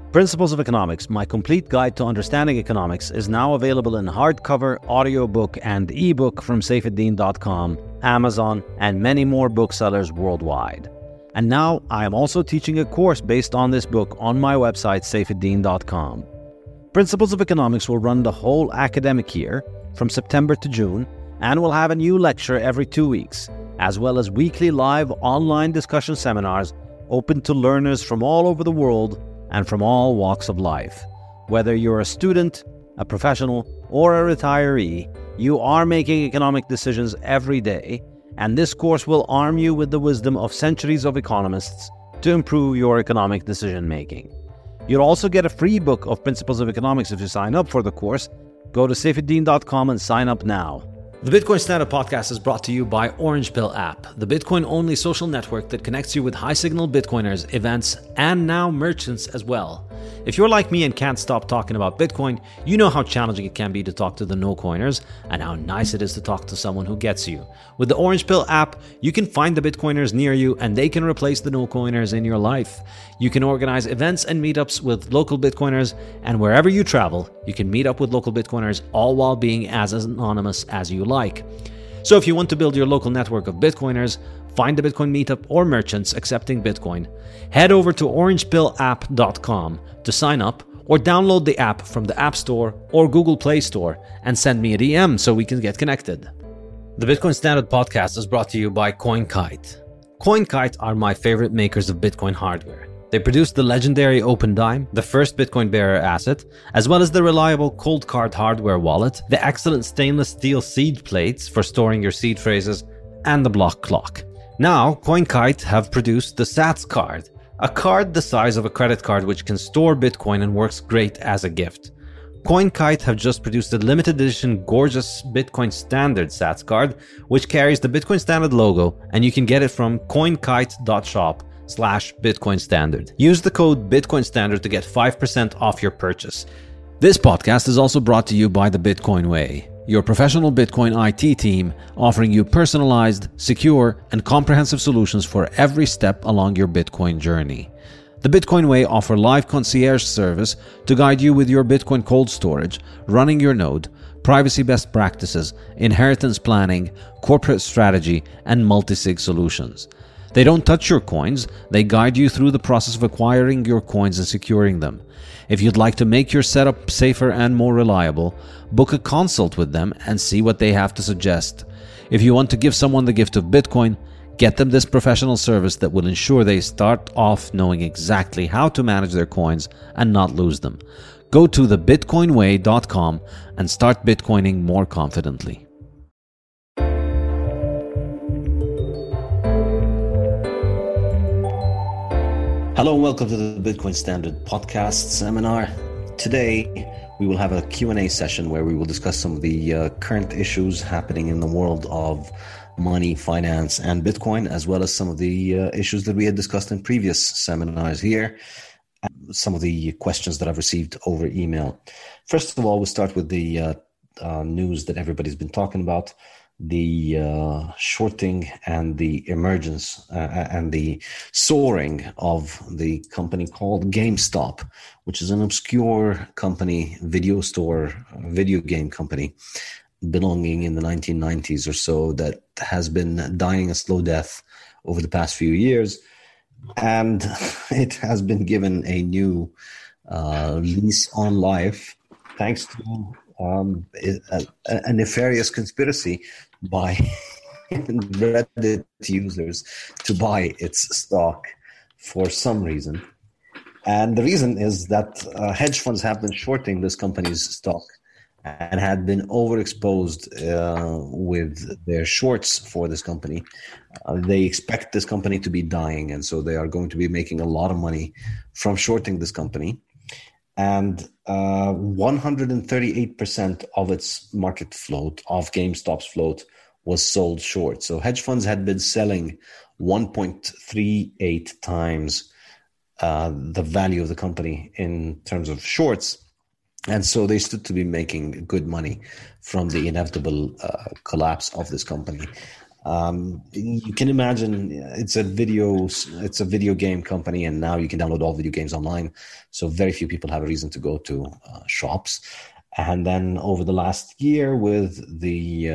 Principles of Economics, my complete guide to understanding economics, is now available in hardcover, audiobook, and ebook from saifedean.com, Amazon, and many more booksellers worldwide. And now I am also teaching a course based on this book on my website, saifedean.com. Principles of Economics will run the whole academic year from September to June and will have a new lecture every 2 weeks, as well as weekly live online discussion seminars open to learners from all over the world and from all walks of life. Whether you're a student, a professional, or a retiree, you are making economic decisions every day, and this course will arm you with the wisdom of centuries of economists to improve your economic decision-making. You'll also get a free book of Principles of Economics if you sign up for the course. Go to saifedean.com and sign up now. The Bitcoin Standard Podcast is brought to you by Orange Pill app, the Bitcoin-only social network that connects you with high-signal Bitcoiners, events, and now merchants as well. If you're like me and can't stop talking about Bitcoin, you know how challenging it can be to talk to the no-coiners and how nice it is to talk to someone who gets you. With the Orange Pill app, you can find the Bitcoiners near you and they can replace the no-coiners in your life. You can organize events and meetups with local Bitcoiners, and wherever you travel, you can meet up with local Bitcoiners, all while being as anonymous as you like. So if you want to build your local network of Bitcoiners, find a Bitcoin meetup or merchants accepting Bitcoin, head over to orangepillapp.com to sign up or download the app from the App Store or Google Play Store and send me a DM so we can get connected. The Bitcoin Standard Podcast is brought to you by CoinKite. CoinKite are my favorite makers of Bitcoin hardware. They produce the legendary OpenDime, the first Bitcoin bearer asset, as well as the reliable Coldcard hardware wallet, the excellent stainless steel seed plates for storing your seed phrases, and the block clock. Now, CoinKite have produced the Sats card, a card the size of a credit card which can store Bitcoin and works great as a gift. CoinKite have just produced a limited edition gorgeous Bitcoin Standard Sats card, which carries the Bitcoin Standard logo, and you can get it from coinkite.shop/Bitcoin Standard. Use the code Bitcoin Standard to get 5% off your purchase. This podcast is also brought to you by the Bitcoin Way, your professional Bitcoin IT team offering you personalized, secure, and comprehensive solutions for every step along your Bitcoin journey. The Bitcoin Way offer live concierge service to guide you with your Bitcoin cold storage, running your node, privacy best practices, inheritance planning, corporate strategy, and multi-sig solutions. They don't touch your coins, they guide you through the process of acquiring your coins and securing them. If you'd like to make your setup safer and more reliable, book a consult with them and see what they have to suggest. If you want to give someone the gift of Bitcoin, get them this professional service that will ensure they start off knowing exactly how to manage their coins and not lose them. Go to thebitcoinway.com and start Bitcoining more confidently. Hello and welcome to the Bitcoin Standard Podcast Seminar. Today we will have a Q&A session where we will discuss some of the current issues happening in the world of money, finance, and Bitcoin, as well as some of the issues that we had discussed in previous seminars here, and some of the questions that I've received over email. First of all, we'll start with the news that everybody's been talking about, the shorting and the emergence and the soaring of the company called GameStop, which is an obscure company, video game company, belonging in the 1990s or so, that has been dying a slow death over the past few years. And it has been given a new lease on life thanks to a nefarious conspiracy by Reddit users to buy its stock for some reason. And the reason is that hedge funds have been shorting this company's stock and had been overexposed with their shorts for this company. They expect this company to be dying, and so they are going to be making a lot of money from shorting this company. And 138% of its market float, of GameStop's float, was sold short. So hedge funds had been selling 1.38 times the value of the company in terms of shorts. And so they stood to be making good money from the inevitable collapse of this company. You can imagine it's a video game company, and now you can download all video games online. So very few people have a reason to go to shops. And then over the last year, with the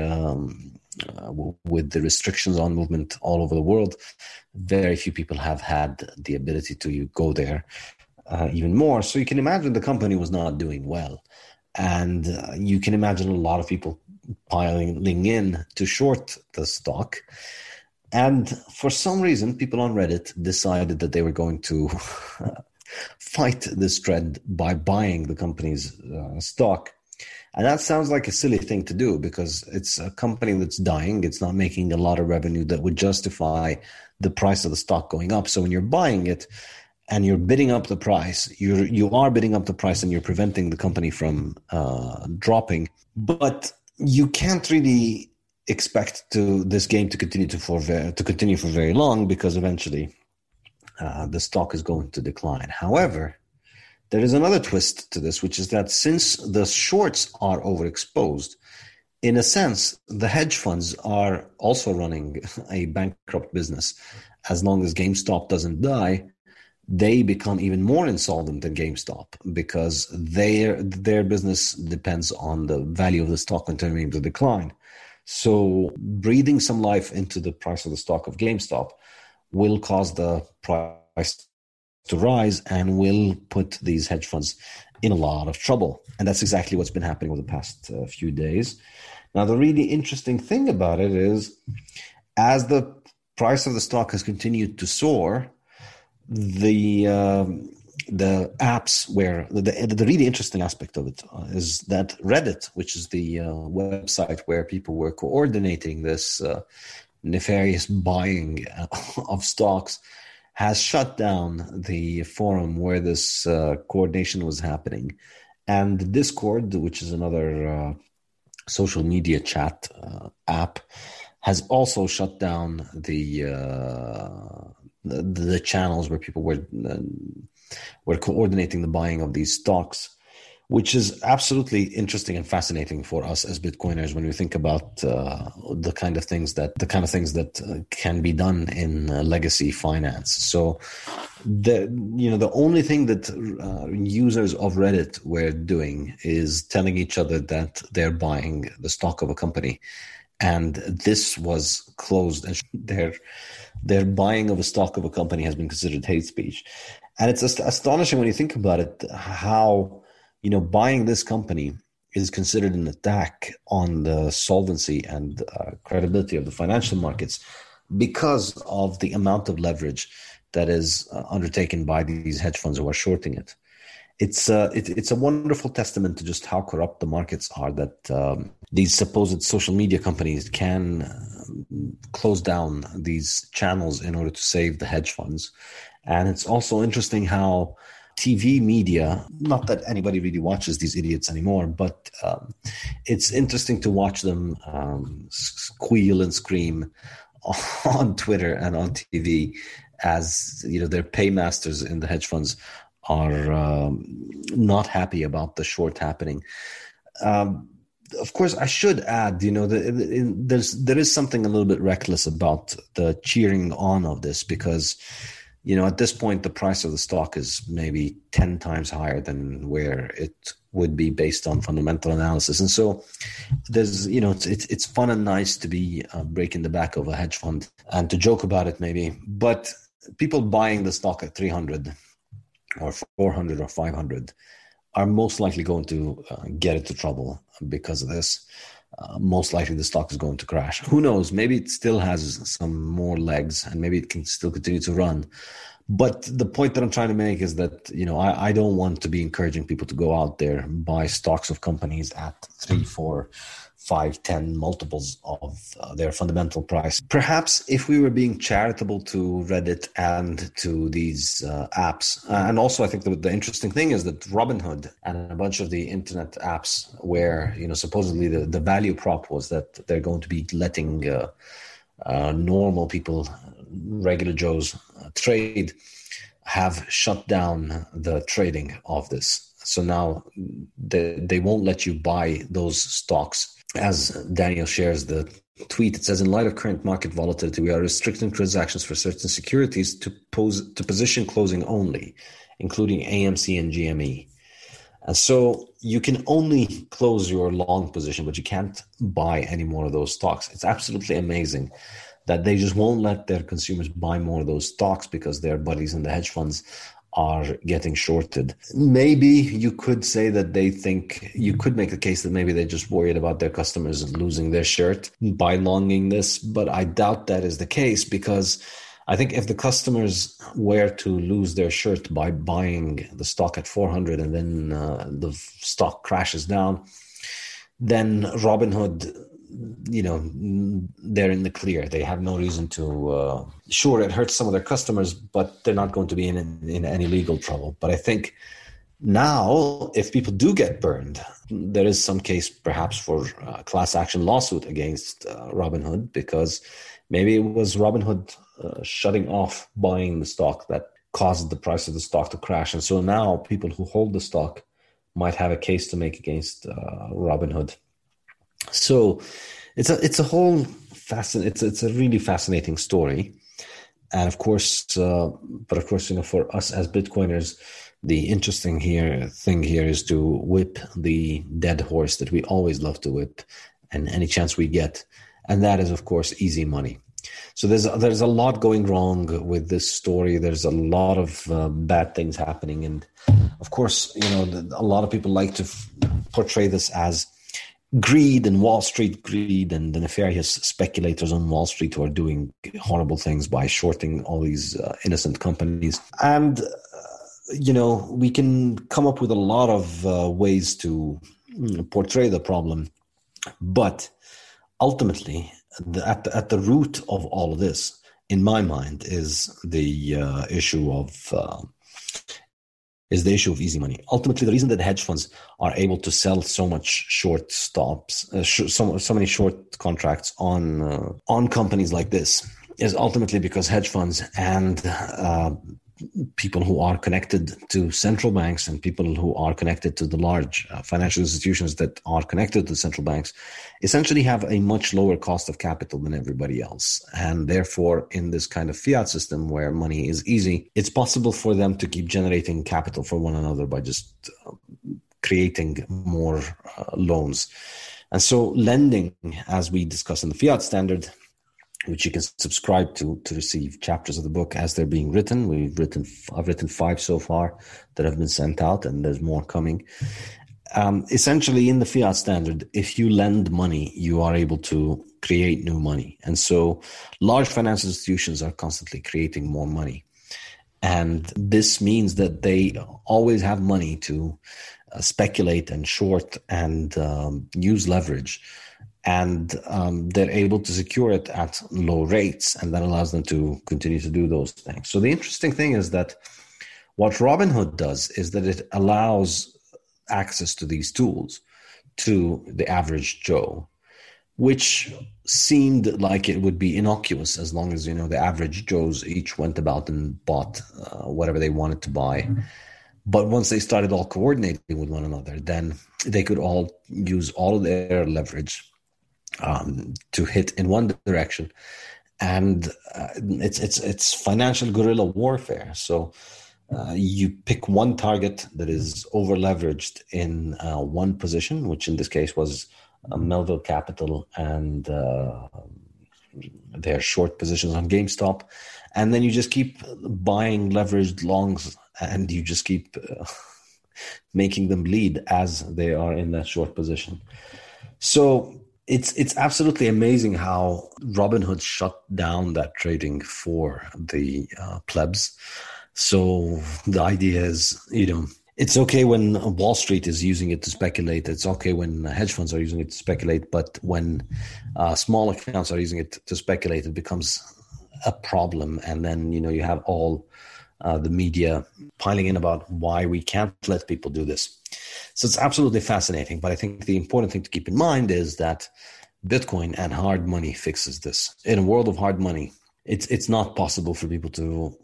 restrictions on movement all over the world, very few people have had the ability to go there even more. So you can imagine the company was not doing well. And you can imagine a lot of people piling in to short the stock. And for some reason, people on Reddit decided that they were going to fight this trend by buying the company's stock. And that sounds like a silly thing to do, because it's a company that's dying. It's not making a lot of revenue that would justify the price of the stock going up. So when you're buying it and you're bidding up the price, you are bidding up the price and you're preventing the company from dropping. But you can't really expect this game to continue for very long, because eventually the stock is going to decline. However, there is another twist to this, which is that since the shorts are overexposed, in a sense, the hedge funds are also running a bankrupt business. As long as GameStop doesn't die, they become even more insolvent than GameStop, because their business depends on the value of the stock continuing to decline. So breathing some life into the price of the stock of GameStop will cause the price to rise and will put these hedge funds in a lot of trouble. And that's exactly what's been happening over the past few days. Now, the really interesting thing about it is, as the price of the stock has continued to soar, the apps where the really interesting aspect of it is that Reddit, which is the website where people were coordinating this nefarious buying of stocks, has shut down the forum where this coordination was happening. And Discord, which is another social media chat app, has also shut down the channels where people were coordinating the buying of these stocks, which is absolutely interesting and fascinating for us as Bitcoiners when we think about the kind of things that can be done in legacy finance. So the only thing that users of Reddit were doing is telling each other that they're buying the stock of a company, and this was closed, and their buying of a stock of a company has been considered hate speech. And it's astonishing when you think about it, how buying this company is considered an attack on the solvency and credibility of the financial markets, because of the amount of leverage that is undertaken by these hedge funds who are shorting it. It's a wonderful testament to just how corrupt the markets are, that these supposed social media companies can close down these channels in order to save the hedge funds. And it's also interesting how TV media, not that anybody really watches these idiots anymore, but it's interesting to watch them squeal and scream on Twitter and on TV, as their paymasters in the hedge funds are not happy about the short happening. Of course, I should add, there is something a little bit reckless about the cheering on of this, because at this point, the price of the stock is maybe 10 times higher than where it would be based on fundamental analysis. And so there's, it's fun and nice to be breaking the back of a hedge fund and to joke about it maybe. But people buying the stock at 300 or 400 or 500 are most likely going to get into trouble because of this. Most likely the stock is going to crash. Who knows? Maybe it still has some more legs and maybe it can still continue to run. But the point that I'm trying to make is that, I don't want to be encouraging people to go out there and buy stocks of companies at 3, 4, 5, 10 multiples of their fundamental price. Perhaps if we were being charitable to Reddit and to these apps, and also I think the interesting thing is that Robinhood and a bunch of the internet apps where, supposedly the value prop was that they're going to be letting normal people, regular Joes, trade, have shut down the trading of this. So now they won't let you buy those stocks. As Daniel shares the tweet. It says, in light of current market volatility, we are restricting transactions for certain securities to position closing only, including AMC and GME. And so you can only close your long position, but you can't buy any more of those stocks. It's absolutely amazing that they just won't let their consumers buy more of those stocks because their buddies in the hedge funds are getting shorted. Maybe you could say that they think, you could make the case that maybe they're just worried about their customers losing their shirt by longing this, but I doubt that is the case, because I think if the customers were to lose their shirt by buying the stock at 400 and then the stock crashes down, then Robinhood, they're in the clear. They have no reason to, sure, it hurts some of their customers, but they're not going to be in any legal trouble. But I think now, if people do get burned, there is some case perhaps for a class action lawsuit against Robinhood, because maybe it was Robinhood shutting off buying the stock that caused the price of the stock to crash. And so now people who hold the stock might have a case to make against Robinhood. So it's a whole it's a really fascinating story. And of course, for us as Bitcoiners, the interesting thing here is to whip the dead horse that we always love to whip, and any chance we get. And that is, of course, easy money. So there's a lot going wrong with this story. There's a lot of bad things happening. And of course, a lot of people like to portray this as greed and Wall Street greed and the nefarious speculators on Wall Street who are doing horrible things by shorting all these innocent companies. And, we can come up with a lot of ways to portray the problem. But ultimately, at the root of all of this, in my mind, is the issue of easy money. Ultimately, the reason that hedge funds are able to sell so much short stops, so many short contracts on companies like this, is ultimately because hedge funds and people who are connected to central banks and people who are connected to the large financial institutions that are connected to central banks essentially have a much lower cost of capital than everybody else. And therefore, in this kind of fiat system where money is easy, it's possible for them to keep generating capital for one another by just creating more loans. And so lending, as we discuss in the fiat standard, which you can subscribe to receive chapters of the book as they're being written. I've written 5 so far that have been sent out, and there's more coming. Essentially, in the fiat standard, if you lend money, you are able to create new money. And so large financial institutions are constantly creating more money. And this means that they always have money to speculate and short and use leverage. And they're able to secure it at low rates, and that allows them to continue to do those things. So the interesting thing is that what Robinhood does is that it allows access to these tools to the average Joe, which seemed like it would be innocuous as long as, the average Joes each went about and bought whatever they wanted to buy. Mm-hmm. But once they started all coordinating with one another, then they could all use all of their leverage to hit in one direction, and it's financial guerrilla warfare. So you pick one target that is over leveraged in one position, which in this case was Melville Capital and their short positions on GameStop, and then you just keep buying leveraged longs, and you just keep making them bleed as they are in that short position. So it's absolutely amazing how Robinhood shut down that trading for the plebs. So the idea is, it's okay when Wall Street is using it to speculate. It's okay when hedge funds are using it to speculate. But when small accounts are using it to speculate, it becomes a problem. And then, you have all the media piling in about why we can't let people do this. So it's absolutely fascinating. But I think the important thing to keep in mind is that Bitcoin and hard money fixes this. In a world of hard money, it's not possible for people to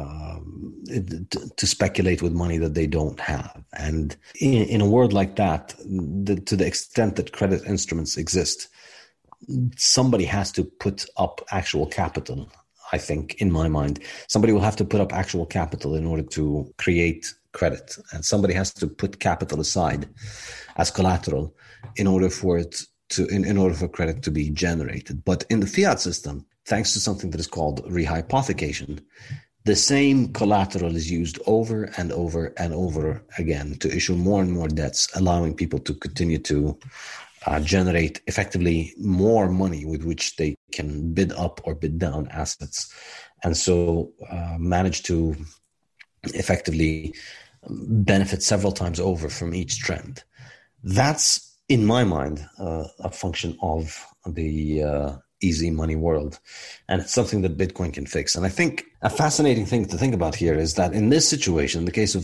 speculate with money that they don't have. And in a world like that, to the extent that credit instruments exist, somebody has to put up actual capital. I think, in my mind, somebody will have to put up actual capital in order to create credit, and somebody has to put capital aside as collateral in order for it to, in order for credit to be generated. But in the fiat system, thanks to something that is called rehypothecation, the same collateral is used over and over and over again to issue more and more debts, allowing people to continue to generate effectively more money with which they can bid up or bid down assets, and so manage to effectively benefit several times over from each trend. That's, in my mind, a function of the easy money world, and it's something that Bitcoin can fix. And I think a fascinating thing to think about here is that in this situation, in the case of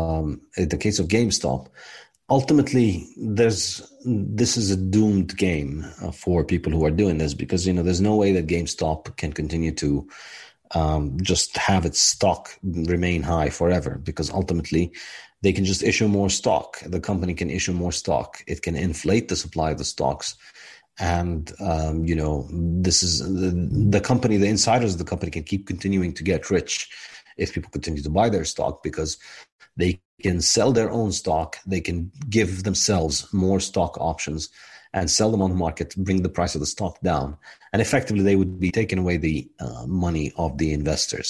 GameStop, ultimately, this is a doomed game for people who are doing this, because there's no way that GameStop can continue to just have its stock remain high forever, because ultimately they can just issue more stock. The company can issue more stock. It can inflate the supply of the stocks. And, this is the company, the insiders of the company can keep continuing to get rich if people continue to buy their stock, because they can sell their own stock. They can give themselves more stock options and sell them on the market, bring the price of the stock down. And effectively, they would be taking away the money of the investors.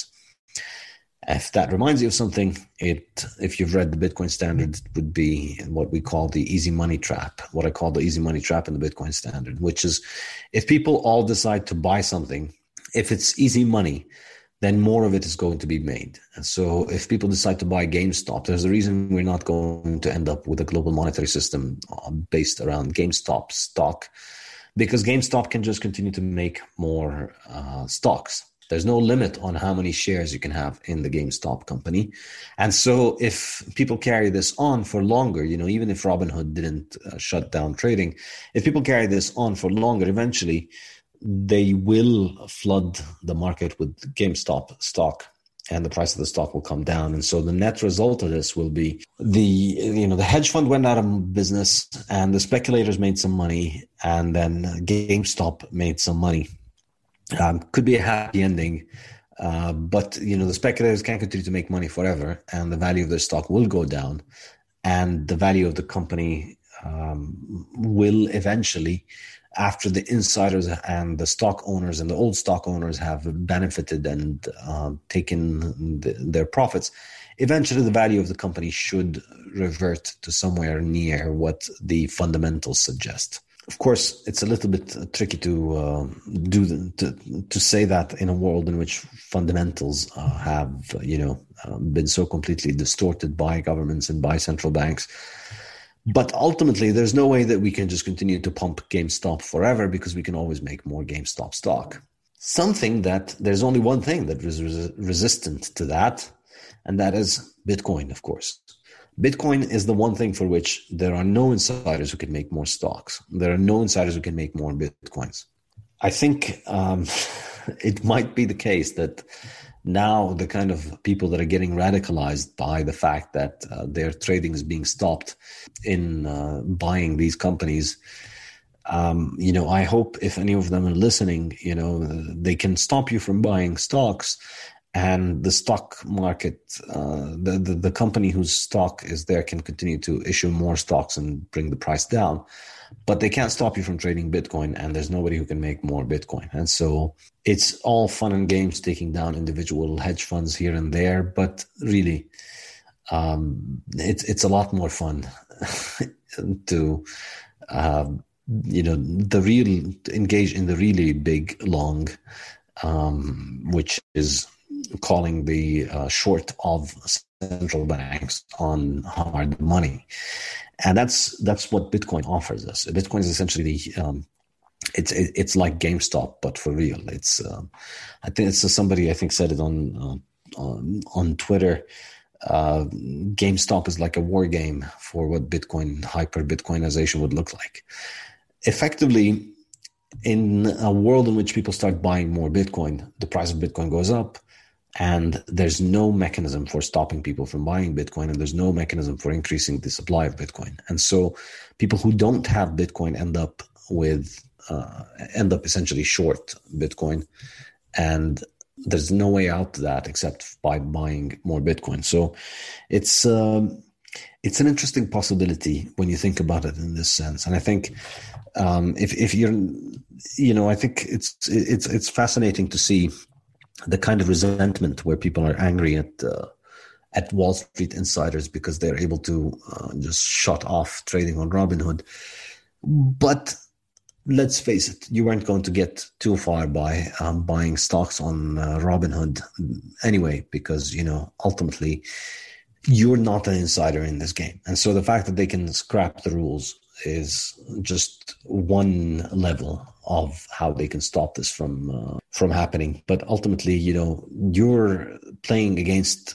If that reminds you of something, if you've read the Bitcoin Standard, it would be what we call the easy money trap, what I call the easy money trap in the Bitcoin Standard, which is if people all decide to buy something, if it's easy money, then more of it is going to be made. And so if people decide to buy GameStop, there's a reason we're not going to end up with a global monetary system based around GameStop stock, because GameStop can just continue to make more stocks. There's no limit on how many shares you can have in the GameStop company. And so if people carry this on for longer, even if Robinhood didn't shut down trading, if people carry this on for longer, eventually they will flood the market with GameStop stock, and the price of the stock will come down. And so the net result of this will be the hedge fund went out of business, and the speculators made some money, and then GameStop made some money. Could be a happy ending, but the speculators can't continue to make money forever, and the value of their stock will go down, and the value of the company will eventually, after the insiders and the stock owners and the old stock owners have benefited and taken their profits, eventually the value of the company should revert to somewhere near what the fundamentals suggest. Of course, it's a little bit tricky to say that in a world in which fundamentals have been so completely distorted by governments and by central banks. But ultimately, there's no way that we can just continue to pump GameStop forever, because we can always make more GameStop stock. There's only one thing that is resistant to that, and that is Bitcoin, of course. Bitcoin is the one thing for which there are no insiders who can make more stocks. There are no insiders who can make more Bitcoins. I think it might be the case that now the kind of people that are getting radicalized by the fact that their trading is being stopped in buying these companies, I hope if any of them are listening, they can stop you from buying stocks, and the stock market, the company whose stock is there can continue to issue more stocks and bring the price down. But they can't stop you from trading Bitcoin, and there's nobody who can make more Bitcoin. And so it's all fun and games taking down individual hedge funds here and there, but really, it's a lot more fun to engage in the really big long, which is calling the short of central banks on hard money. And that's what Bitcoin offers us. Bitcoin is essentially it's like GameStop, but for real. It's I think it's somebody said it on Twitter. GameStop is like a war game for what Bitcoin, hyper Bitcoinization would look like. Effectively, in a world in which people start buying more Bitcoin, the price of Bitcoin goes up. And there's no mechanism for stopping people from buying Bitcoin, and there's no mechanism for increasing the supply of Bitcoin. And so people who don't have Bitcoin end up with end up essentially short Bitcoin, and there's no way out to that except by buying more Bitcoin. So it's an interesting possibility when you think about it in this sense. And I think if you're, I think it's fascinating to see the kind of resentment where people are angry at Wall Street insiders because they're able to just shut off trading on Robinhood. But let's face it, you weren't going to get too far by buying stocks on Robinhood anyway, because, ultimately you're not an insider in this game. And so the fact that they can scrap the rules is just one level of how they can stop this from happening. But ultimately, you're playing against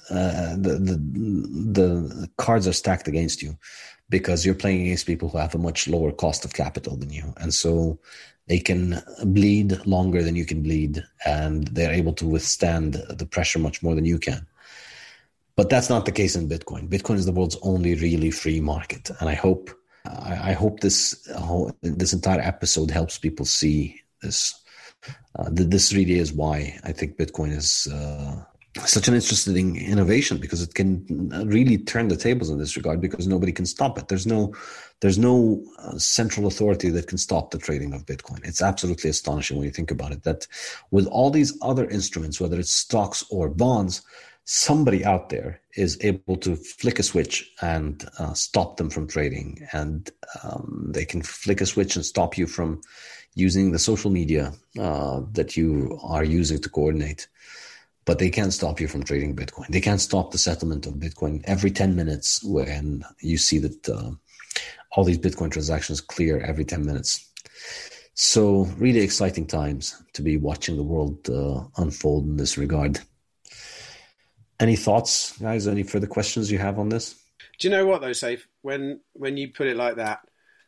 the cards are stacked against you, because you're playing against people who have a much lower cost of capital than you. And so they can bleed longer than you can bleed, and they're able to withstand the pressure much more than you can. But that's not the case in Bitcoin. Bitcoin is the world's only really free market. And I hope this entire episode helps people see this. This really is why I think Bitcoin is such an interesting innovation, because it can really turn the tables in this regard, because nobody can stop it. There's no central authority that can stop the trading of Bitcoin. It's absolutely astonishing when you think about it, that with all these other instruments, whether it's stocks or bonds, somebody out there is able to flick a switch and stop them from trading. And they can flick a switch and stop you from using the social media that you are using to coordinate. But they can't stop you from trading Bitcoin. They can't stop the settlement of Bitcoin every 10 minutes when you see that all these Bitcoin transactions clear every 10 minutes. So really exciting times to be watching the world unfold in this regard. Any thoughts, guys? Any further questions you have on this? Do you know what, though, Saif? When you put it like that,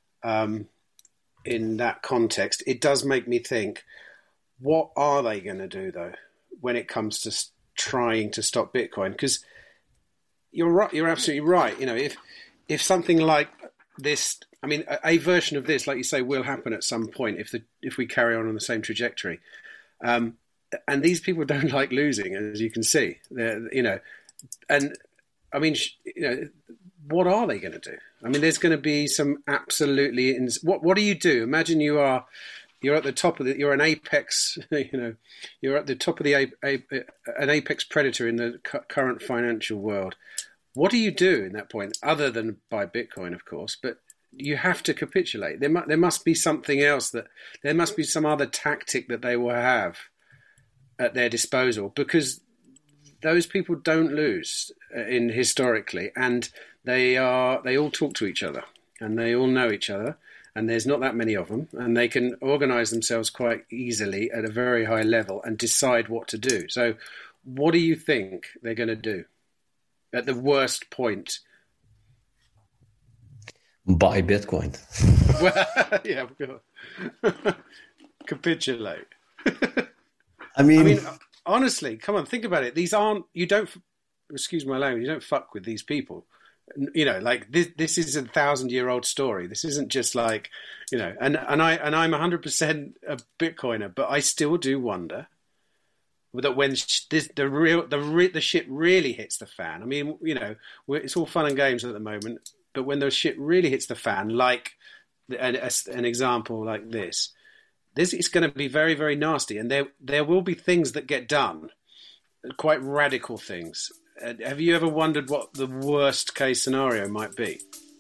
in that context, it does make me think, what are they going to do, though, when it comes to trying to stop Bitcoin? Because you're right, you're absolutely right. If something like this, I mean, a version of this, like you say, will happen at some point if we carry on the same trajectory. And these people don't like losing, as you can see. And I mean, what are they going to do? I mean, there's going to be some absolutely. What do you do? Imagine you're at the top of you're an apex. You're at the top of an apex predator in the current financial world. What do you do in that point, other than buy Bitcoin, of course? But you have to capitulate. There must be something else, there must be some other tactic that they will have at their disposal, because those people don't lose historically, and they all talk to each other, and they all know each other, and there's not that many of them, and they can organize themselves quite easily at a very high level and decide what to do. So what do you think they're going to do at the worst point? Buy Bitcoin. Well, yeah, of course. Capitulate. I mean, honestly, come on, think about it. Excuse my language, you don't fuck with these people. Like this is 1,000-year-old story. This isn't just like, and I'm 100% a Bitcoiner, but I still do wonder that when the shit really hits the fan. I mean, it's all fun and games at the moment, but when the shit really hits the fan, like an example like this is going to be very, very nasty, and there will be things that get done, quite radical things. Have you ever wondered what the worst case scenario might be?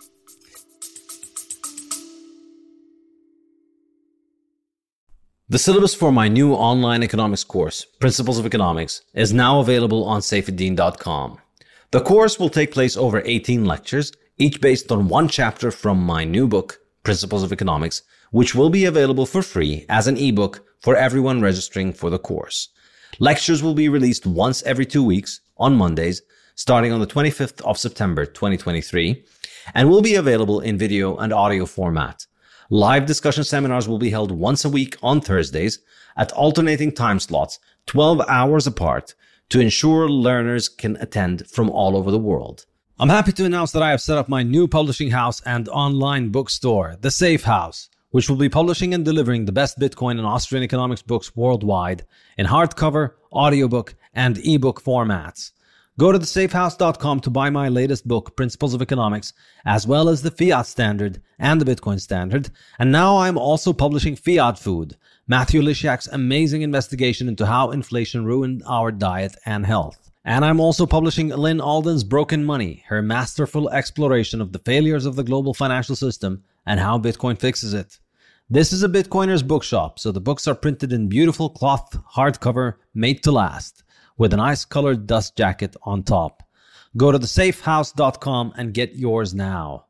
The syllabus for my new online economics course, Principles of Economics, is now available on saifedean.com. The course will take place over 18 lectures, each based on one chapter from my new book, Principles of Economics, which will be available for free as an ebook for everyone registering for the course. Lectures will be released once every 2 weeks on Mondays, starting on the 25th of September 2023, and will be available in video and audio format. Live discussion seminars will be held once a week on Thursdays at alternating time slots, 12 hours apart, to ensure learners can attend from all over the world. I'm happy to announce that I have set up my new publishing house and online bookstore, The Safe House, which will be publishing and delivering the best Bitcoin and Austrian economics books worldwide in hardcover, audiobook, and ebook formats. Go to thesafehouse.com to buy my latest book, Principles of Economics, as well as the Fiat Standard and the Bitcoin Standard. And now I'm also publishing Fiat Food, Matthew Lysiak's amazing investigation into how inflation ruined our diet and health. And I'm also publishing Lynn Alden's Broken Money, her masterful exploration of the failures of the global financial system and how Bitcoin fixes it. This is a Bitcoiner's bookshop, so the books are printed in beautiful cloth hardcover made to last, with an ice-colored dust jacket on top. Go to thesafehouse.com and get yours now.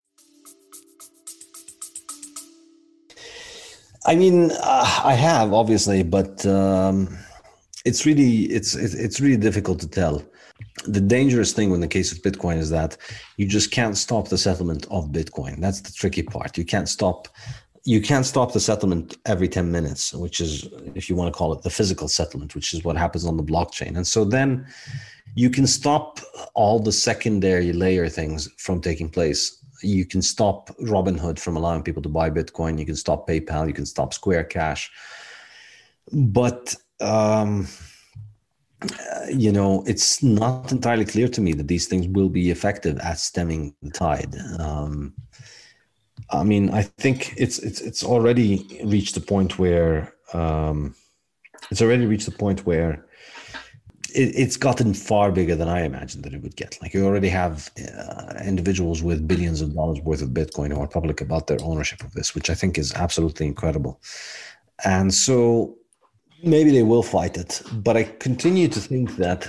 I mean, I have, obviously, but it's really difficult to tell. The dangerous thing in the case of Bitcoin is that you just can't stop the settlement of Bitcoin. That's the tricky part. You can't stop the settlement every 10 minutes, which is, if you want to call it, the physical settlement, which is what happens on the blockchain. And so then you can stop all the secondary layer things from taking place. You can stop Robinhood from allowing people to buy Bitcoin. You can stop PayPal. You can stop Square Cash. But, it's not entirely clear to me that these things will be effective at stemming the tide. I mean, I think it's already reached a point where it's gotten far bigger than I imagined that it would get. Like, you already have individuals with billions of dollars worth of Bitcoin who are public about their ownership of this, which I think is absolutely incredible. And so maybe they will fight it, but I continue to think that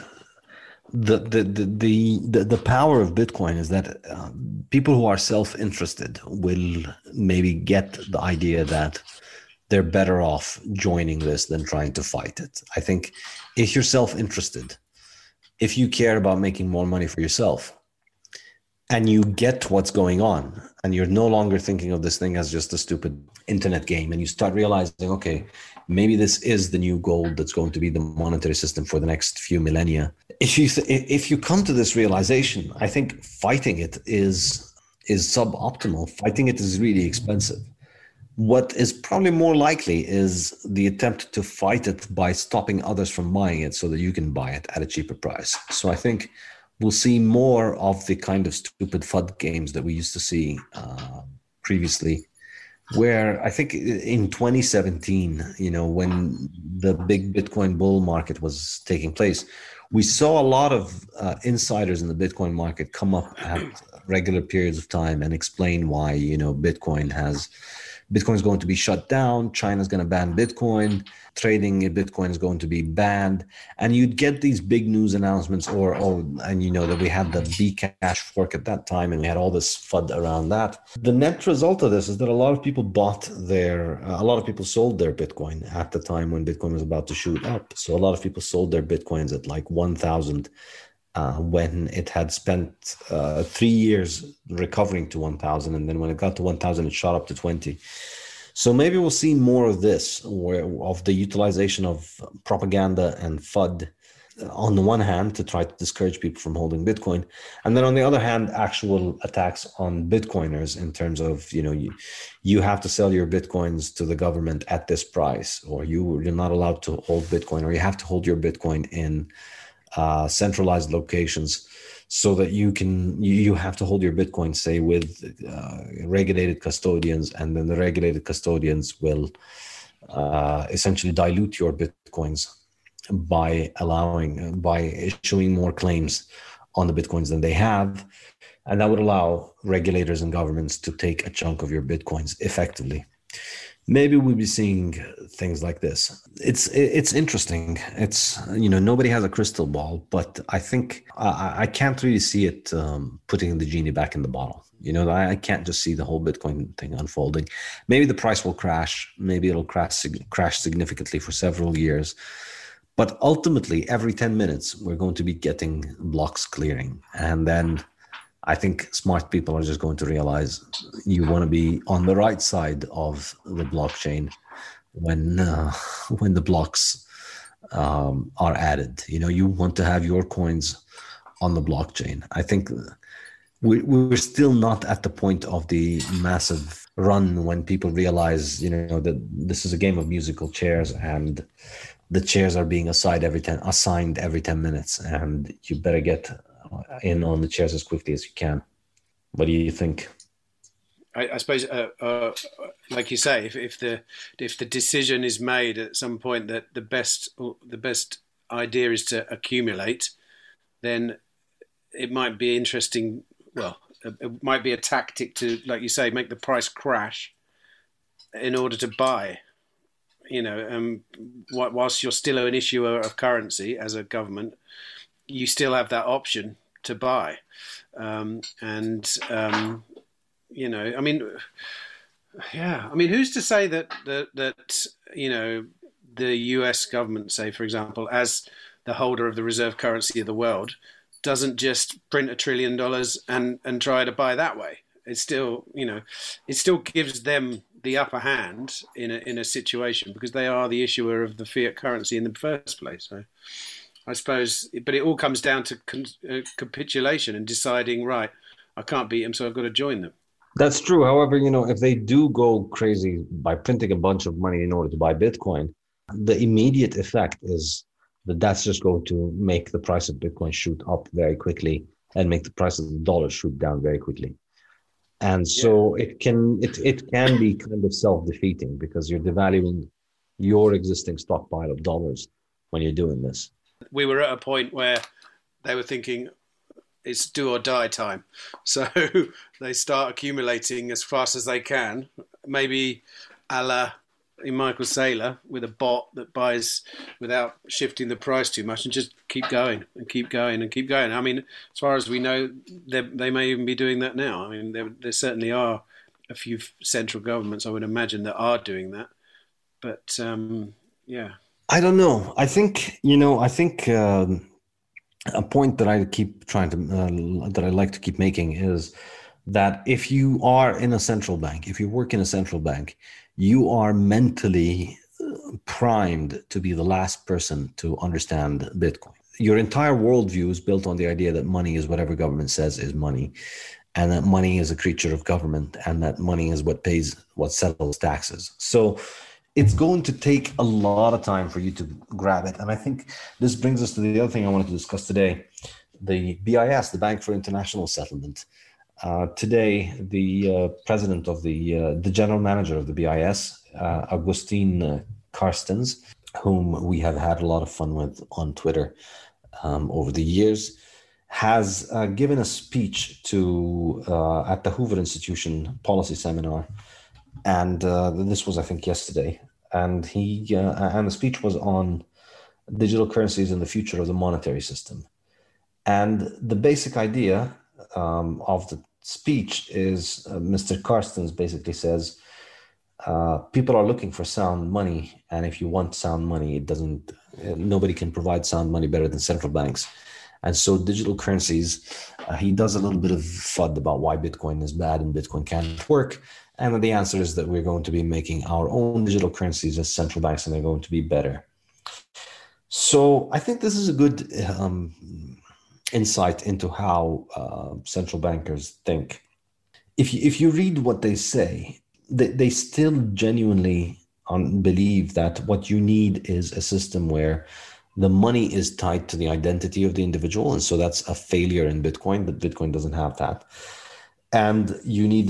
the power of Bitcoin is that people who are self-interested will maybe get the idea that they're better off joining this than trying to fight it. I think if you're self-interested, if you care about making more money for yourself, and you get what's going on, and you're no longer thinking of this thing as just a stupid internet game, and you start realizing, okay, maybe this is the new gold that's going to be the monetary system for the next few millennia. If you come to this realization, I think fighting it is suboptimal. Fighting it is really expensive. What is probably more likely is the attempt to fight it by stopping others from buying it so that you can buy it at a cheaper price. So I think we'll see more of the kind of stupid FUD games that we used to see previously, where I think in 2017, when the big Bitcoin bull market was taking place, we saw a lot of insiders in the Bitcoin market come up at regular periods of time and explain why, Bitcoin is going to be shut down. China's going to ban Bitcoin. Trading in Bitcoin is going to be banned. And you'd get these big news announcements that we had the Bcash fork at that time, and we had all this FUD around that. The net result of this is that a lot of people sold their Bitcoin at the time when Bitcoin was about to shoot up. So a lot of people sold their Bitcoins at like 1,000 when it had spent 3 years recovering to 1,000. And then when it got to 1,000, it shot up to 20. So maybe we'll see more of this, of the utilization of propaganda and FUD on the one hand to try to discourage people from holding Bitcoin. And then on the other hand, actual attacks on Bitcoiners in terms of, you have to sell your Bitcoins to the government at this price, or you're not allowed to hold Bitcoin, or you have to hold your Bitcoin in centralized locations, so that you have to hold your Bitcoin, say, with regulated custodians, and then the regulated custodians will essentially dilute your Bitcoins by issuing more claims on the Bitcoins than they have, and that would allow regulators and governments to take a chunk of your Bitcoins effectively. Maybe we'll be seeing things like this. It's interesting. It's, nobody has a crystal ball, but I think I can't really see it putting the genie back in the bottle. I can't just see the whole Bitcoin thing unfolding. Maybe the price will crash. Maybe it'll crash significantly for several years. But ultimately, every 10 minutes, we're going to be getting blocks clearing. And then I think smart people are just going to realize you want to be on the right side of the blockchain when the blocks are added. You want to have your coins on the blockchain. I think we're still not at the point of the massive run when people realize, that this is a game of musical chairs and the chairs are being assigned every 10 minutes, and you better get in on the chairs as quickly as you can. What do you think? I suppose, like you say, if the decision is made at some point that the best idea is to accumulate, then it might be interesting. Well, it might be a tactic to, like you say, make the price crash in order to buy. Whilst you're still an issuer of currency as a government, you still have that option to buy, who's to say that the US government, say, for example, as the holder of the reserve currency of the world, doesn't just print $1 trillion and try to buy that way? It still gives them the upper hand in a situation because they are the issuer of the fiat currency in the first place. So I suppose, but it all comes down to capitulation and deciding, right, I can't beat them, so I've got to join them. That's true. However, if they do go crazy by printing a bunch of money in order to buy Bitcoin, the immediate effect is that that's just going to make the price of Bitcoin shoot up very quickly and make the price of the dollar shoot down very quickly. And so it can be kind of self-defeating because you're devaluing your existing stockpile of dollars when you're doing this. We were at a point where they were thinking, it's do or die time. So they start accumulating as fast as they can, maybe a la Michael Saylor with a bot that buys without shifting the price too much and just keep going and keep going and keep going. I mean, as far as we know, they may even be doing that now. I mean, there certainly are a few central governments, I would imagine, that are doing that. But, I don't know. I think, a point that I keep trying to, that I like to keep making is that if you are in a central bank, if you work in a central bank, you are mentally primed to be the last person to understand Bitcoin. Your entire worldview is built on the idea that money is whatever government says is money, and that money is a creature of government, and that money is what settles taxes. So it's going to take a lot of time for you to grab it. And I think this brings us to the other thing I wanted to discuss today, the BIS, the Bank for International Settlement. Today, the president of the general manager of the BIS, Augustine Carstens, whom we have had a lot of fun with on Twitter over the years, has given a speech at the Hoover Institution policy seminar. And this was, I think, yesterday. And the speech was on digital currencies and the future of the monetary system. And the basic idea of the speech is Mr. Carstens basically says, people are looking for sound money. And if you want sound money, nobody can provide sound money better than central banks. And so digital currencies, he does a little bit of FUD about why Bitcoin is bad and Bitcoin can't work. And the answer is that we're going to be making our own digital currencies as central banks, and they're going to be better. So I think this is a good insight into how central bankers think. If you read what they say, they still genuinely believe that what you need is a system where the money is tied to the identity of the individual. And so that's a failure in Bitcoin, but Bitcoin doesn't have that. And you need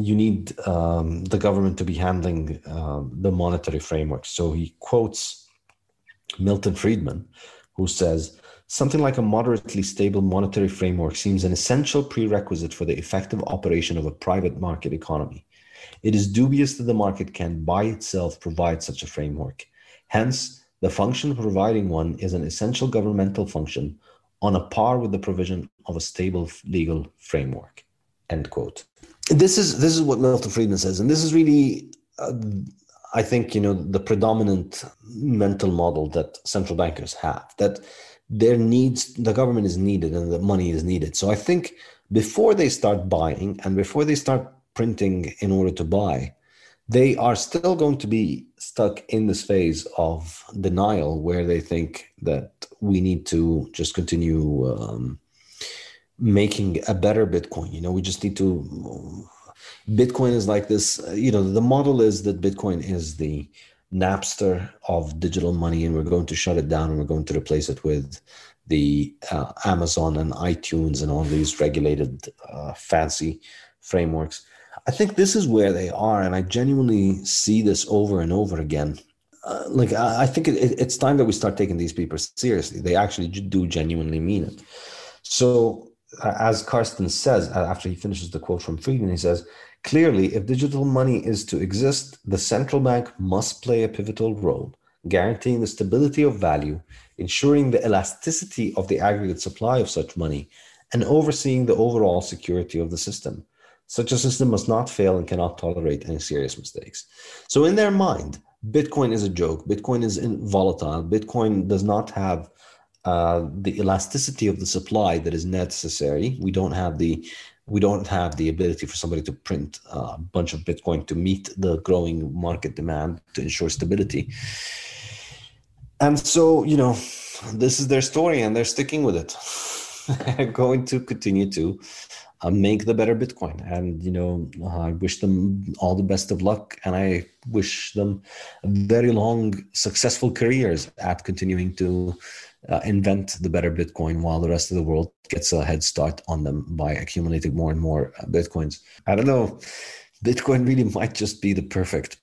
the government to be handling the monetary framework. So he quotes Milton Friedman, who says, something like a moderately stable monetary framework seems an essential prerequisite for the effective operation of a private market economy. It is dubious that the market can by itself provide such a framework. Hence, the function of providing one is an essential governmental function on a par with the provision of a stable legal framework. End quote. This is what Milton Friedman says, and this is really, I think, the predominant mental model that central bankers have, that the government is needed and the money is needed. So I think before they start buying and before they start printing in order to buy, they are still going to be stuck in this phase of denial where they think that we need to just continue making a better Bitcoin. We just need to. Bitcoin is like this. The model is that Bitcoin is the Napster of digital money, and we're going to shut it down, and we're going to replace it with the Amazon and iTunes and all these regulated fancy frameworks. I think this is where they are, and I genuinely see this over and over again. I think it's time that we start taking these people seriously. They actually do genuinely mean it. So, as Carsten says, after he finishes the quote from Friedman, he says, clearly, if digital money is to exist, the central bank must play a pivotal role, guaranteeing the stability of value, ensuring the elasticity of the aggregate supply of such money, and overseeing the overall security of the system. Such a system must not fail and cannot tolerate any serious mistakes. So in their mind, Bitcoin is a joke. Bitcoin is volatile. Bitcoin does not have the elasticity of the supply that is necessary. We don't have the ability for somebody to print a bunch of Bitcoin to meet the growing market demand to ensure stability. And so, this is their story, and they're sticking with it. They're going to continue to make the better Bitcoin. And, I wish them all the best of luck. And I wish them very long, successful careers at continuing to invent the better Bitcoin while the rest of the world gets a head start on them by accumulating more and more Bitcoins. I don't know. Bitcoin really might just be the perfect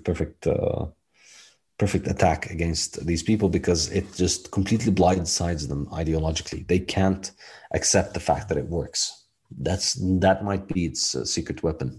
attack against these people, because it just completely blindsides them ideologically. They can't accept the fact that it works. That might be its secret weapon.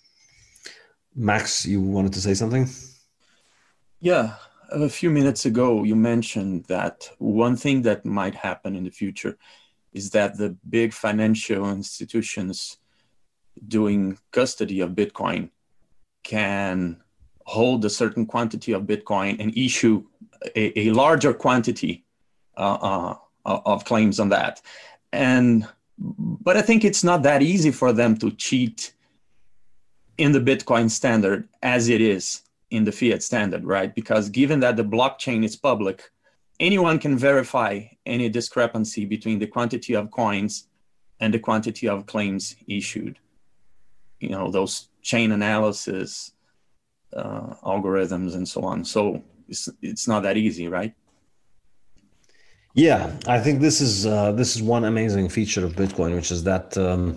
Max, you wanted to say something? Yeah. A few minutes ago, you mentioned that one thing that might happen in the future is that the big financial institutions doing custody of Bitcoin can hold a certain quantity of Bitcoin and issue a larger quantity of claims on that. But I think it's not that easy for them to cheat in the Bitcoin standard as it is in the fiat standard, right? Because given that the blockchain is public, anyone can verify any discrepancy between the quantity of coins and the quantity of claims issued. Those chain analysis algorithms and so on. So it's not that easy, right? Yeah, I think this is one amazing feature of Bitcoin, which is that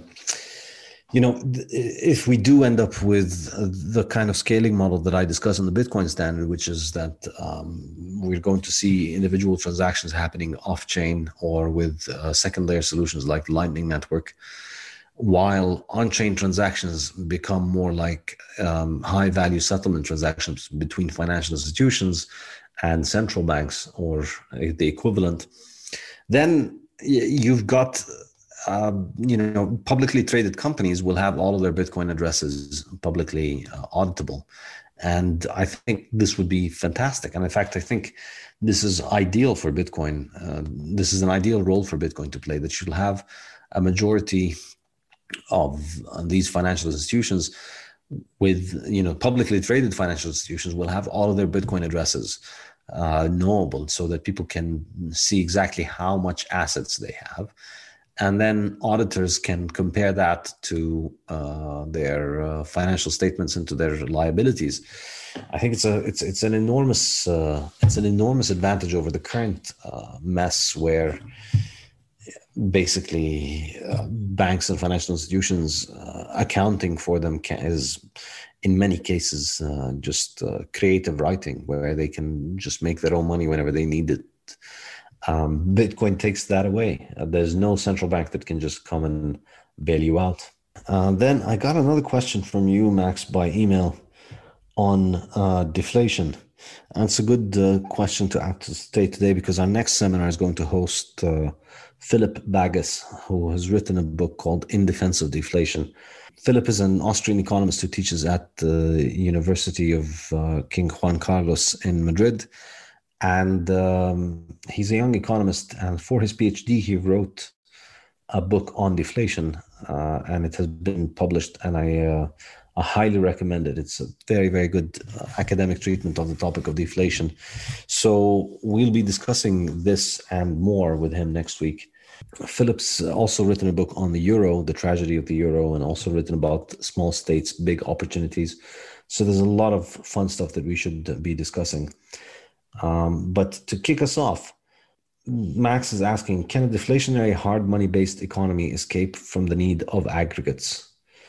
if we do end up with the kind of scaling model that I discussed in the Bitcoin standard, which is that we're going to see individual transactions happening off-chain or with second layer solutions like the Lightning Network, while on-chain transactions become more like high-value settlement transactions between financial institutions and central banks or the equivalent, then you've got publicly traded companies will have all of their Bitcoin addresses publicly auditable. And I think this would be fantastic. And in fact, I think this is ideal for Bitcoin. This is an ideal role for Bitcoin to play, that you'll have a majority of these financial institutions with, publicly traded financial institutions will have all of their Bitcoin addresses knowable, so that people can see exactly how much assets they have. And then auditors can compare that to their financial statements and to their liabilities. I think it's an enormous advantage over the current mess where basically banks and financial institutions accounting for them is in many cases just creative writing, where they can just make their own money whenever they need it. Bitcoin takes that away. There's no central bank that can just come and bail you out. Then I got another question from you, Max, by email on deflation. And it's a good question to state today, because our next seminar is going to host Philip Baggis, who has written a book called In Defense of Deflation. Philip is an Austrian economist who teaches at the University of King Juan Carlos in Madrid. And he's a young economist, and for his PhD, he wrote a book on deflation, and it has been published. And I highly recommend it. It's a very, very good academic treatment on the topic of deflation. So we'll be discussing this and more with him next week. Philip's also written a book on the euro, the tragedy of the euro, and also written about small states, big opportunities. So there's a lot of fun stuff that we should be discussing. But to kick us off, Max is asking, can a deflationary hard money-based economy escape from the need of aggregates?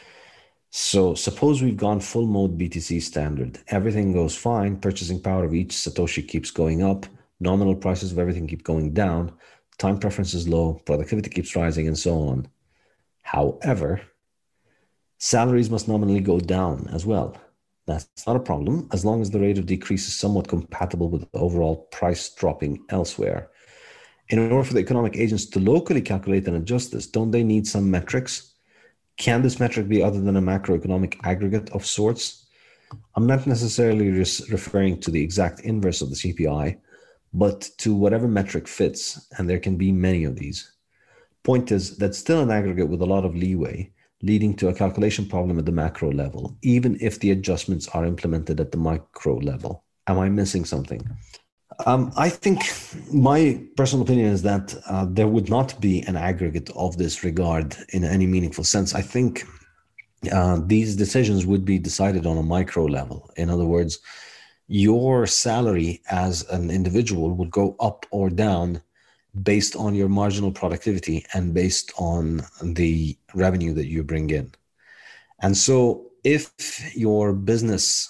So suppose we've gone full mode BTC standard. Everything goes fine. Purchasing power of each Satoshi keeps going up. Nominal prices of everything keep going down. Time preference is low. Productivity keeps rising and so on. However, salaries must nominally go down as well. That's not a problem as long as the rate of decrease is somewhat compatible with the overall price dropping elsewhere. In order for the economic agents to locally calculate and adjust this, don't they need some metrics? Can this metric be other than a macroeconomic aggregate of sorts? I'm not necessarily referring to the exact inverse of the CPI, but to whatever metric fits, and there can be many of these. Point is, that's still an aggregate with a lot of leeway, leading to a calculation problem at the macro level, even if the adjustments are implemented at the micro level. Am I missing something? I think my personal opinion is that there would not be an aggregate of this regard in any meaningful sense. I think these decisions would be decided on a micro level. In other words, your salary as an individual would go up or down based on your marginal productivity and based on the revenue that you bring in. And so if your business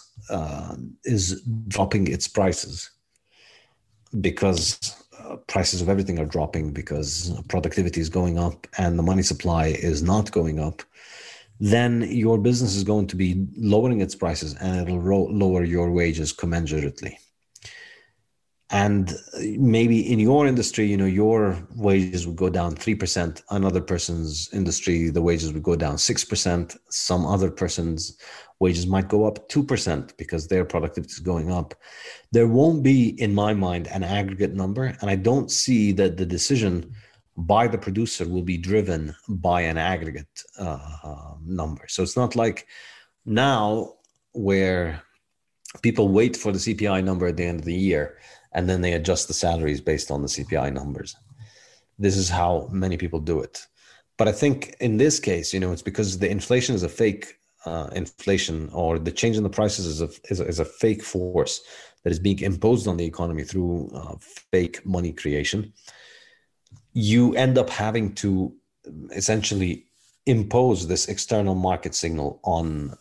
is dropping its prices, because prices of everything are dropping, because productivity is going up and the money supply is not going up, then your business is going to be lowering its prices and it'll lower your wages commensurately. And maybe in your industry, your wages would go down 3%. Another person's industry, the wages would go down 6%. Some other person's wages might go up 2% because their productivity is going up. There won't be, in my mind, an aggregate number. And I don't see that the decision by the producer will be driven by an aggregate number. So it's not like now where people wait for the CPI number at the end of the year and then they adjust the salaries based on the CPI numbers. This is how many people do it. But I think in this case, it's because the inflation is a fake inflation, or the change in the prices is a fake force that is being imposed on the economy through fake money creation. You end up having to essentially impose this external market signal on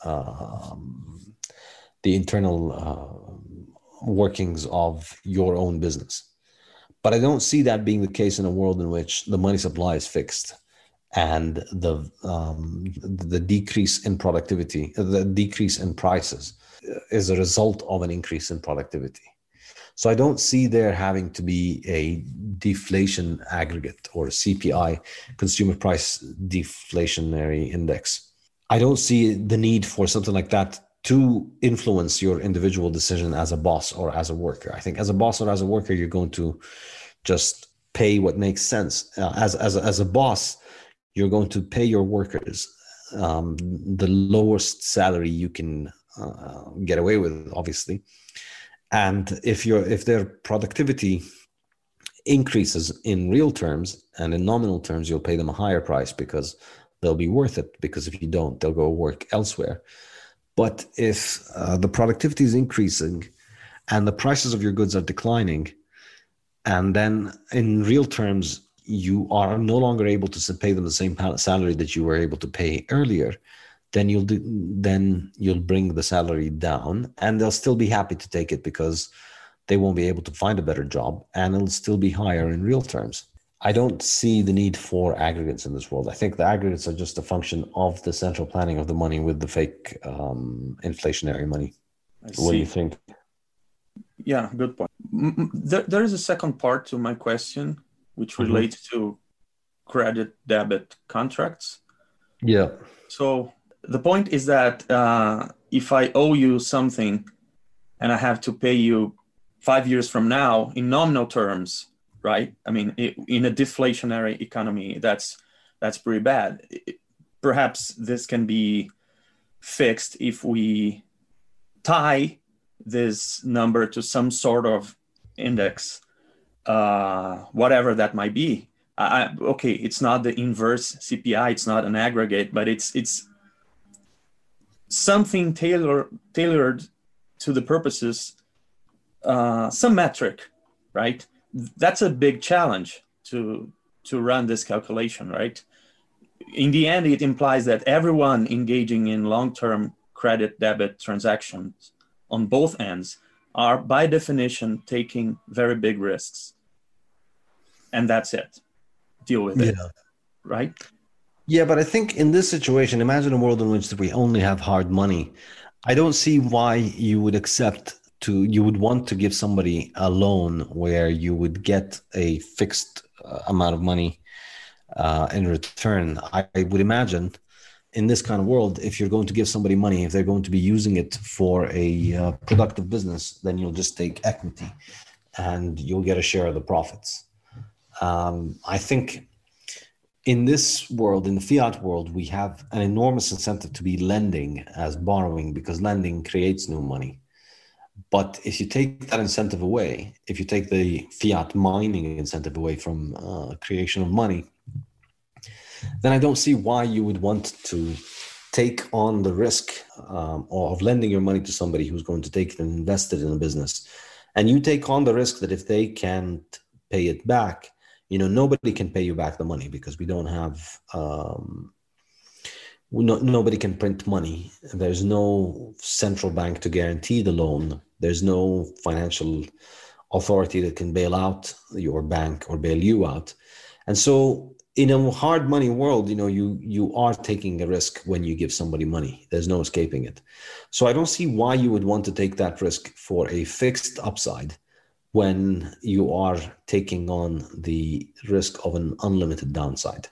the internal workings of your own business. But I don't see that being the case in a world in which the money supply is fixed and the decrease in productivity, the decrease in prices is a result of an increase in productivity. So I don't see there having to be a deflation aggregate or a CPI, consumer price deflationary index. I don't see the need for something like that to influence your individual decision as a boss or as a worker. I think as a boss or as a worker, you're going to just pay what makes sense. As a boss, you're going to pay your workers the lowest salary you can get away with, obviously. And if their productivity increases in real terms and in nominal terms, you'll pay them a higher price because they'll be worth it. Because if you don't, they'll go work elsewhere. But if the productivity is increasing and the prices of your goods are declining, and then in real terms, you are no longer able to pay them the same salary that you were able to pay earlier, then you'll bring the salary down, and they'll still be happy to take it because they won't be able to find a better job, and it'll still be higher in real terms. I don't see the need for aggregates in this world. I think the aggregates are just a function of the central planning of the money with the fake inflationary money. What do you think? Yeah, good point. There is a second part to my question, which relates to credit debit contracts. Yeah. So the point is that if I owe you something and I have to pay you 5 years from now in nominal terms, right? I mean, in a deflationary economy, that's pretty bad. Perhaps this can be fixed if we tie this number to some sort of index, whatever that might be. Okay, it's not the inverse CPI, it's not an aggregate, but it's something tailored to the purposes, some metric, right? That's a big challenge to run this calculation, right? In the end, it implies that everyone engaging in long-term credit debit transactions on both ends are by definition taking very big risks. And that's it. Deal with it, right? Yeah, but I think in this situation, imagine a world in which we only have hard money. I don't see why you would you would want to give somebody a loan where you would get a fixed amount of money in return. I would imagine in this kind of world, if you're going to give somebody money, if they're going to be using it for a productive business, then you'll just take equity and you'll get a share of the profits. I think in this world, in the fiat world, we have an enormous incentive to be lending as borrowing, because lending creates new money. But if you take that incentive away, if you take the fiat mining incentive away from creation of money, then I don't see why you would want to take on the risk of lending your money to somebody who's going to take it and invest it in a business. And you take on the risk that if they can't pay it back, nobody can pay you back the money, because we don't have, nobody can print money. There's no central bank to guarantee the loan. There's no financial authority that can bail out your bank or bail you out. And so in a hard money world, you are taking a risk when you give somebody money. There's no escaping it. So I don't see why you would want to take that risk for a fixed upside when you are taking on the risk of an unlimited downside.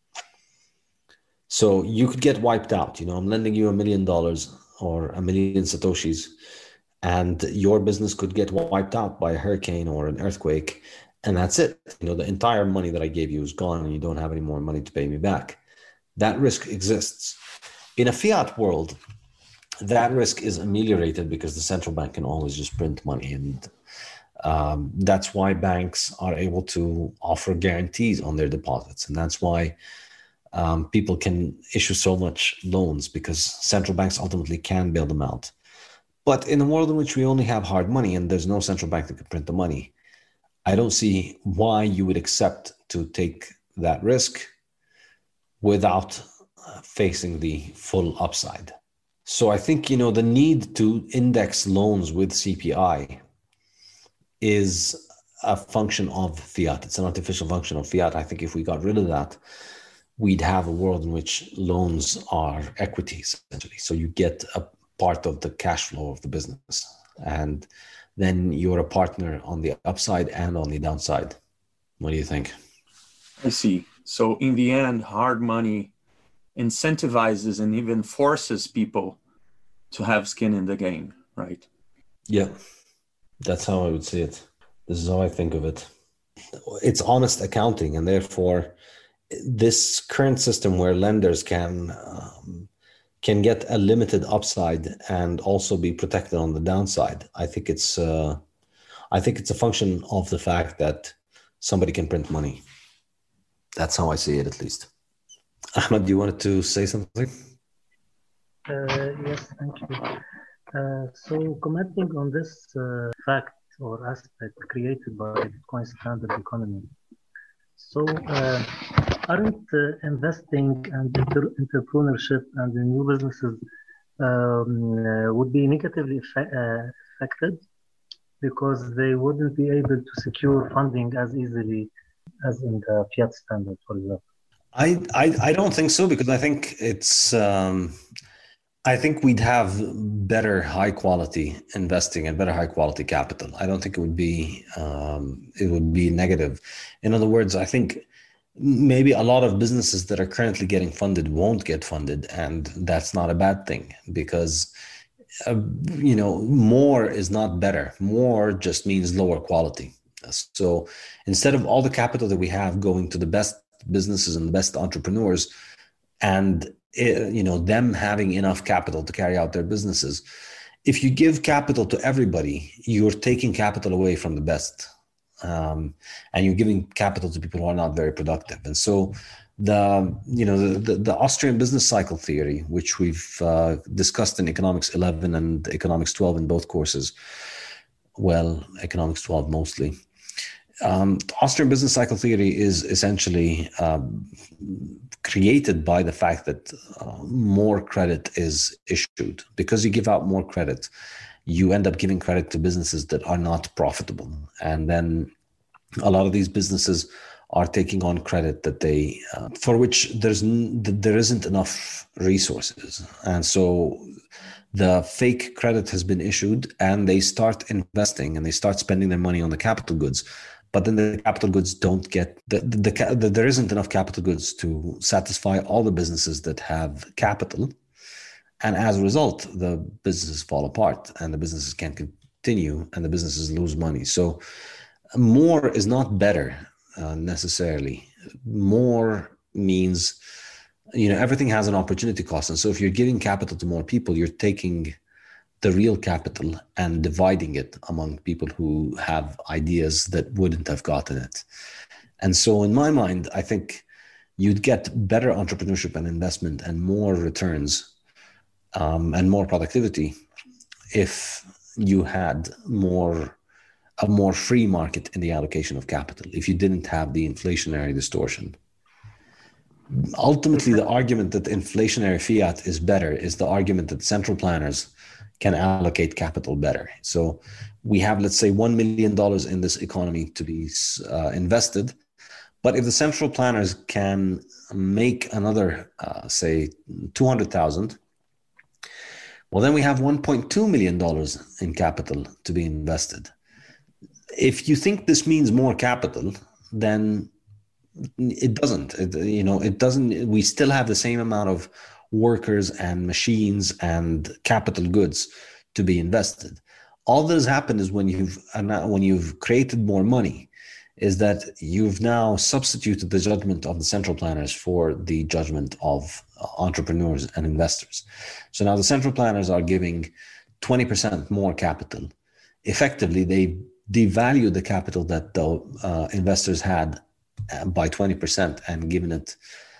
So you could get wiped out. I'm lending you $1 million or 1 million Satoshis, and your business could get wiped out by a hurricane or an earthquake. And that's it. The entire money that I gave you is gone and you don't have any more money to pay me back. That risk exists. In a fiat world, that risk is ameliorated because the central bank can always just print money. And that's why banks are able to offer guarantees on their deposits. And that's why people can issue so much loans, because central banks ultimately can bail them out. But in a world in which we only have hard money and there's no central bank that can print the money, I don't see why you would accept to take that risk without facing the full upside. So I think, the need to index loans with CPI is a function of fiat. It's an artificial function of fiat. I think if we got rid of that, we'd have a world in which loans are equities, essentially. So you get a part of the cash flow of the business, and then you're a partner on the upside and on the downside. What do you think? I see. So in the end, hard money incentivizes and even forces people to have skin in the game, right? Yeah, that's how I would see it. This is how I think of it. It's honest accounting, and therefore this current system where lenders can get a limited upside and also be protected on the downside. I think it's a function of the fact that somebody can print money. That's how I see it, at least. Ahmed, you wanted to say something? Yes, thank you. So commenting on this fact or aspect created by the Bitcoin Standard Economy. So aren't investing and entrepreneurship and the new businesses would be negatively affected because they wouldn't be able to secure funding as easily as in the fiat standard, for example? I don't think so, because I think it's I think we'd have better high quality investing and better high quality capital. I don't think it would be negative. In other words, I think maybe a lot of businesses that are currently getting funded won't get funded, and that's not a bad thing, because more is not better. More just means lower quality. So instead of all the capital that we have going to the best businesses and the best entrepreneurs, and them having enough capital to carry out their businesses. If you give capital to everybody, you're taking capital away from the best, and you're giving capital to people who are not very productive. And so the Austrian business cycle theory, which we've discussed in Economics 11 and Economics 12 in both courses, well, Economics 12 mostly. Austrian business cycle theory is essentially created by the fact that more credit is issued. Because you give out more credit, you end up giving credit to businesses that are not profitable. And then a lot of these businesses are taking on credit that for which there isn't enough resources. And so the fake credit has been issued, and they start investing and they start spending their money on the capital goods. But then the capital goods don't get there isn't enough capital goods to satisfy all the businesses that have capital. And as a result, the businesses fall apart and the businesses can't continue and the businesses lose money. So more is not better necessarily. More means, everything has an opportunity cost. And so if you're giving capital to more people, you're taking the real capital and dividing it among people who have ideas that wouldn't have gotten it. And so in my mind, I think you'd get better entrepreneurship and investment and more returns and more productivity if you had a more free market in the allocation of capital, if you didn't have the inflationary distortion. Ultimately, the argument that inflationary fiat is better is the argument that central planners can allocate capital better. So we have, let's say, $1 million in this economy to be invested. But if the central planners can make another, say, 200,000, well, then we have $1.2 million in capital to be invested. If you think this means more capital, then it doesn't. It doesn't. We still have the same amount of workers and machines and capital goods to be invested. All that has happened is when you've created more money, is that you've now substituted the judgment of the central planners for the judgment of entrepreneurs and investors. So now the central planners are giving 20% more capital. Effectively, they devalue the capital that the investors had by 20% and given it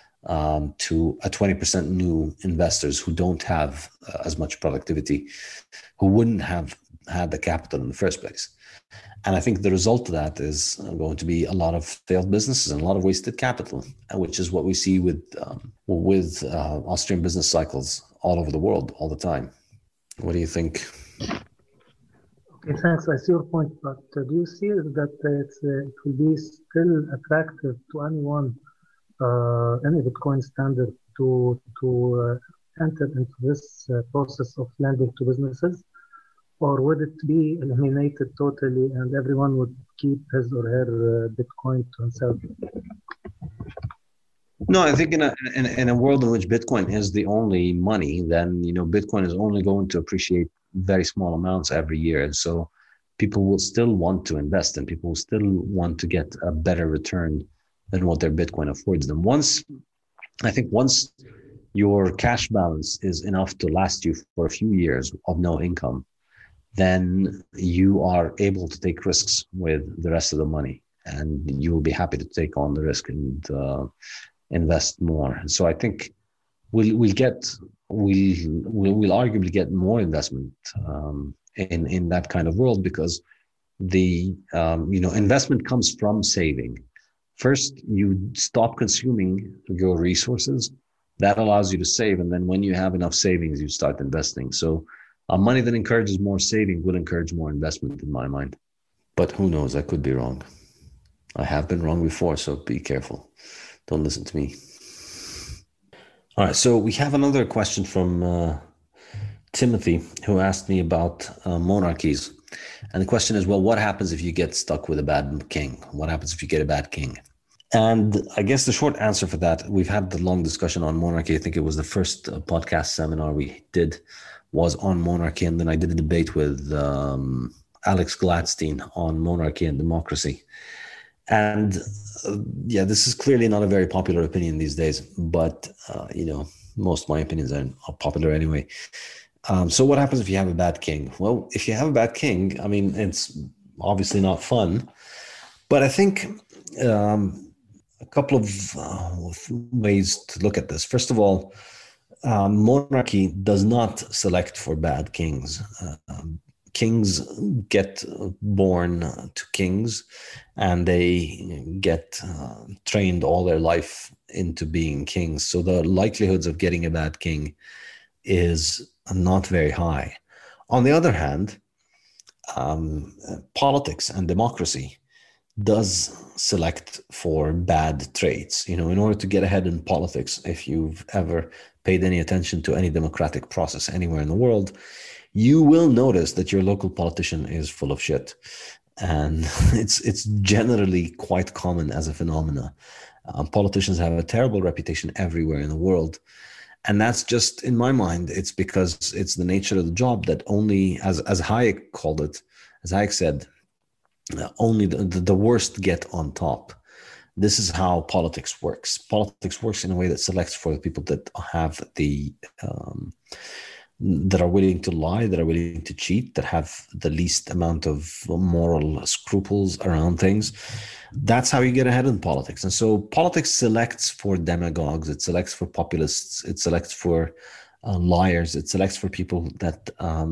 to a 20% new investors who don't have as much productivity, who wouldn't have had the capital in the first place. And I think the result of that is going to be a lot of failed businesses and a lot of wasted capital, which is what we see with Austrian business cycles all over the world all the time. What do you think? Okay, thanks. I see your point, but do you see that it will be still attractive to anyone, any Bitcoin standard, to enter into this process of lending to businesses? Or would it be eliminated totally and everyone would keep his or her Bitcoin to himself? No, I think in a world in which Bitcoin is the only money, then Bitcoin is only going to appreciate very small amounts every year. And so people will still want to invest and people will still want to get a better return than what their Bitcoin affords them. Once your cash balance is enough to last you for a few years of no income, then you are able to take risks with the rest of the money and you will be happy to take on the risk and invest more. And so I think we'll arguably get more investment in that kind of world, because the investment comes from saving. First, you stop consuming your resources. That allows you to save, and then when you have enough savings, you start investing. So money that encourages more saving will encourage more investment in my mind. But who knows? I could be wrong. I have been wrong before, so be careful. Don't listen to me. All right, so we have another question from Timothy, who asked me about monarchies. And the question is, well, what happens if you get stuck with a bad king? What happens if you get a bad king? And I guess the short answer for that, we've had the long discussion on monarchy. I think it was the first podcast seminar we did was on monarchy. And then I did a debate with Alex Gladstein on monarchy and democracy. And this is clearly not a very popular opinion these days, but most of my opinions are popular anyway. So what happens if you have a bad king? Well, if you have a bad king, I mean, it's obviously not fun. But I think a couple of ways to look at this. First of all, monarchy does not select for bad kings. Kings get born to kings, and they get trained all their life into being kings. So the likelihoods of getting a bad king is not very high. On the other hand, politics and democracy does select for bad traits. You know, in order to get ahead in politics, if you've ever paid any attention to any democratic process anywhere in the world, you will notice that your local politician is full of shit. And it's generally quite common as a phenomena. Politicians have a terrible reputation everywhere in the world. And that's just, in my mind, it's because it's the nature of the job that only, as Hayek called it, as Hayek said, only the worst get on top. This is how politics works. Politics works in a way that selects for the people that have that are willing to lie, that are willing to cheat, that have the least amount of moral scruples around things. That's how you get ahead in politics. And so politics selects for demagogues, it selects for populists, it selects for liars, it selects for people that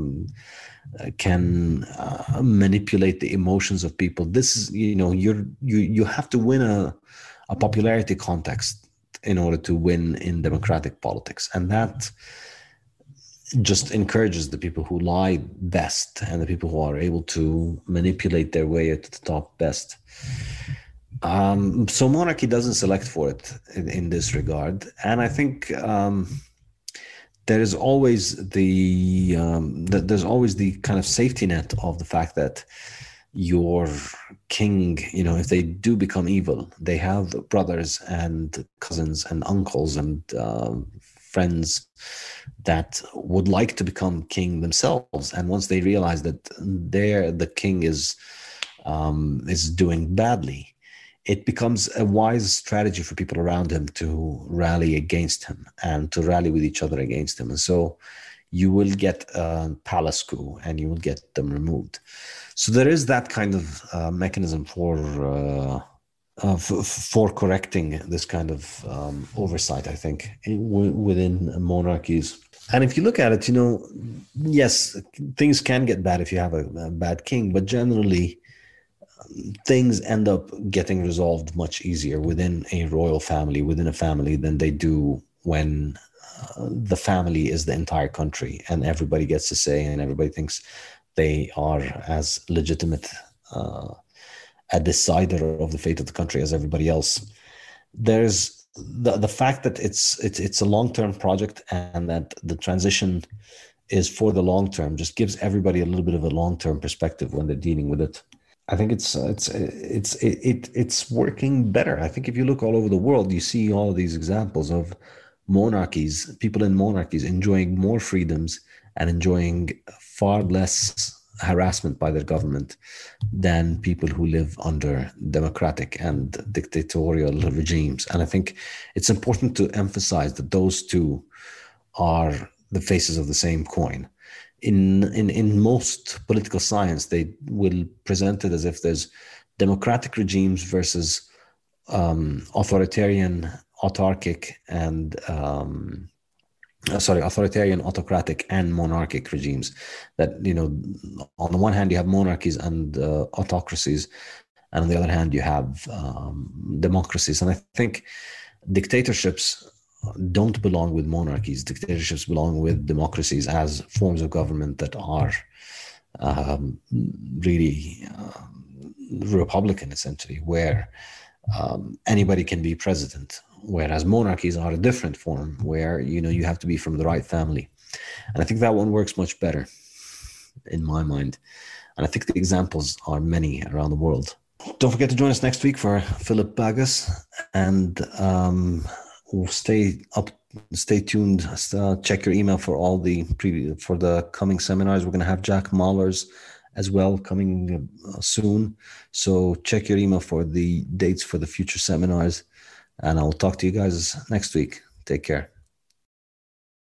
can manipulate the emotions of people. This is, you know, you have to win a popularity context in order to win in democratic politics, and that just encourages the people who lie best and the people who are able to manipulate their way to the top best. So monarchy doesn't select for it in this regard, and I think there is always the kind of safety net of the fact that your king, you know, if they do become evil, they have brothers and cousins and uncles and friends that would like to become king themselves. And once they realize that the king is doing badly, it becomes a wise strategy for people around him to rally against him and to rally with each other against him. And so you will get a palace coup and you will get them removed. So there is that kind of mechanism for correcting this kind of oversight, I think, within monarchies. And if you look at it, you know, yes, things can get bad if you have a bad king, but generally things end up getting resolved much easier within a royal family, within a family, than they do when the family is the entire country and everybody gets to say and everybody thinks they are as legitimate a decider of the fate of the country as everybody else. There's the fact that it's a long-term project and that the transition is for the long term just gives everybody a little bit of a long-term perspective when they're dealing with it. I think it's working better. I think if you look all over the world, you see all of these examples of monarchies, people in monarchies enjoying more freedoms and enjoying far less harassment by their government than people who live under democratic and dictatorial regimes. And I think it's important to emphasize that those two are the faces of the same coin. In most political science, they will present it as if there's democratic regimes versus authoritarian, autocratic, and autocratic and monarchic regimes. That, you know, on the one hand you have monarchies and autocracies, and on the other hand you have democracies. And I think dictatorships don't belong with monarchies. Dictatorships belong with democracies as forms of government that are really republican, essentially, where anybody can be president. Whereas monarchies are a different form where, you know, you have to be from the right family. And I think that one works much better in my mind. And I think the examples are many around the world. Don't forget to join us next week for Philip Bagas, and stay tuned. Check your email for all the for the coming seminars. We're going to have Jack Mahlers as well coming soon. So check your email for the dates for the future seminars. And I will talk to you guys next week. Take care.